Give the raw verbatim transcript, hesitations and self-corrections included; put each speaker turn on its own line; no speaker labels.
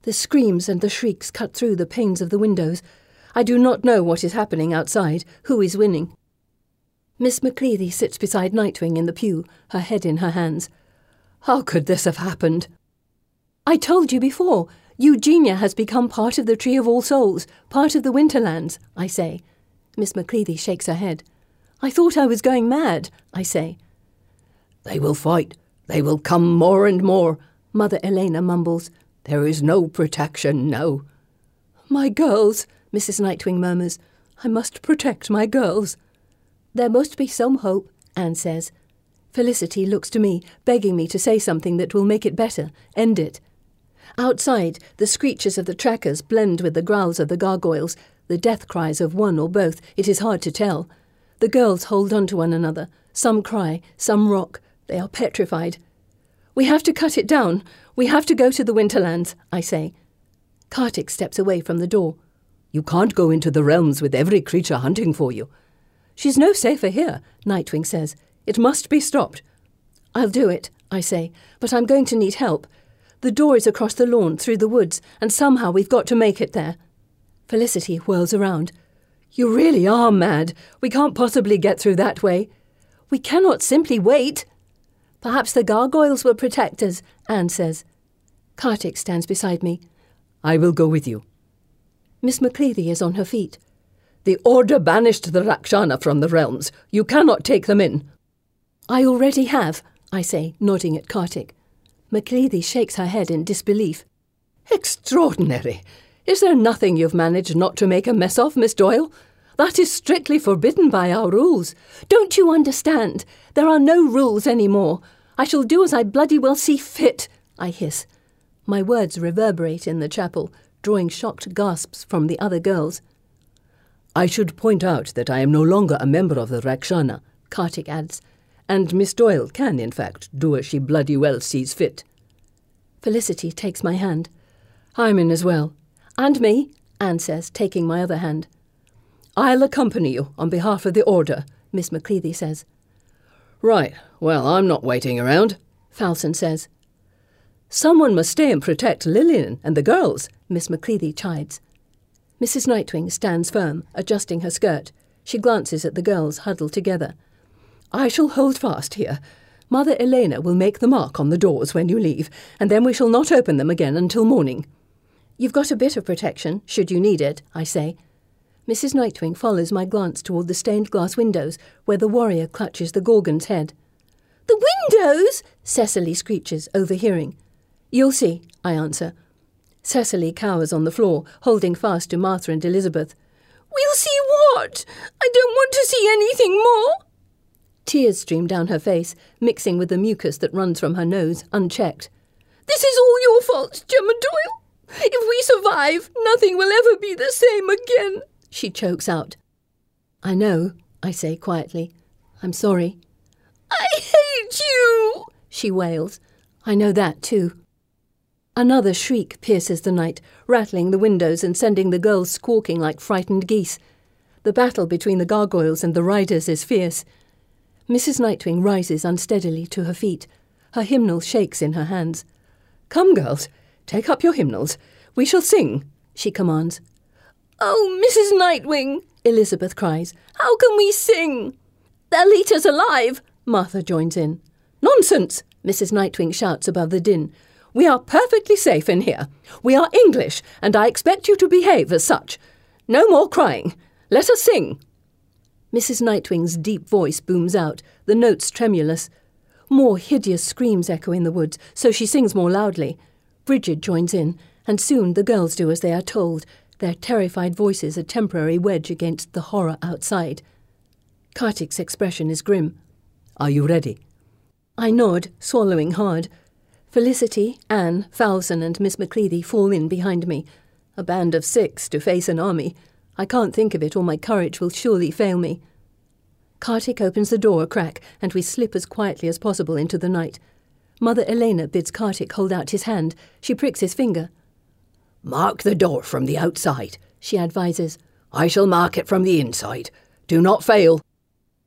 The screams and the shrieks cut through the panes of the windows. I do not know what is happening outside, who is winning. Miss Macready sits beside Nightwing in the pew, her head in her hands. How could this have happened? I told you before, Eugenia has become part of the Tree of All Souls, part of the Winterlands, I say. Miss Macready shakes her head. I thought I was going mad, I say. They will fight. They will come more and more, Mother Elena mumbles. There is no protection now. My girls, Missus Nightwing murmurs. I must protect my girls. There must be some hope, Anne says. Felicity looks to me, begging me to say something that will make it better, end it. Outside, the screeches of the trackers blend with the growls of the gargoyles, the death cries of one or both, it is hard to tell. The girls hold on to one another. Some cry, some rock. They are petrified. We have to cut it down. We have to go to the Winterlands, I say. Kartik steps away from the door. You can't go into the realms with every creature hunting for you. She's no safer here, Nightwing says. It must be stopped. I'll do it, I say, but I'm going to need help. The door is across the lawn through the woods, and somehow we've got to make it there. Felicity whirls around. You really are mad. We can't possibly get through that way. We cannot simply wait. Perhaps the gargoyles will protect us, Anne says. Kartik stands beside me. I will go with you. Miss Macready is on her feet. The Order banished the Rakshana from the realms. You cannot take them in. I already have, I say, nodding at Kartik. Macready shakes her head in disbelief. Extraordinary. Is there nothing you've managed not to make a mess of, Miss Doyle? That is strictly forbidden by our rules. Don't you understand? There are no rules any more. I shall do as I bloody well see fit, I hiss. My words reverberate in the chapel, drawing shocked gasps from the other girls. I should point out that I am no longer a member of the Rakshana, Kartik adds, and Miss Doyle can, in fact, do as she bloody well sees fit. Felicity takes my hand. I'm in as well. And me, Anne says, taking my other hand. I'll accompany you on behalf of the Order, Miss Macready says. Right, well, I'm not waiting around, Falson says. Someone must stay and protect Lillian and the girls, Miss Macready chides. Missus Nightwing stands firm, adjusting her skirt. She glances at the girls huddled together. I shall hold fast here. Mother Elena will make the mark on the doors when you leave, and then we shall not open them again until morning. You've got a bit of protection, should you need it, I say. Missus Nightwing follows my glance toward the stained glass windows, where the warrior clutches the Gorgon's head. The windows! Cecily screeches, overhearing. You'll see, I answer. Cecily cowers on the floor, holding fast to Martha and Elizabeth. We'll see what? I don't want to see anything more. Tears stream down her face, mixing with the mucus that runs from her nose, unchecked. This is all your fault, Gemma Doyle. If we survive, nothing will ever be the same again, she chokes out. I know, I say quietly. I'm sorry. I hate you, she wails. I know that too. Another shriek pierces the night, rattling the windows and sending the girls squawking like frightened geese. The battle between the gargoyles and the riders is fierce. Missus Nightwing rises unsteadily to her feet. Her hymnal shakes in her hands. Come, girls, take up your hymnals. We shall sing, she commands. Oh, Missus Nightwing, Elizabeth cries. How can we sing? They'll eat us alive, Martha joins in. Nonsense, Missus Nightwing shouts above the din. We are perfectly safe in here. We are English, and I expect you to behave as such. No more crying. Let us sing. Missus Nightwing's deep voice booms out, the notes tremulous. More hideous screams echo in the woods, so she sings more loudly. Bridget joins in, and soon the girls do as they are told, their terrified voices a temporary wedge against the horror outside. Kartik's expression is grim. Are you ready? I nod, swallowing hard. Felicity, Anne, Falson and Miss Macready fall in behind me. A band of six to face an army. I can't think of it or my courage will surely fail me. Kartik opens the door a crack and we slip as quietly as possible into the night. Mother Elena bids Kartik hold out his hand. She pricks his finger. Mark the door from the outside, she advises. I shall mark it from the inside. Do not fail.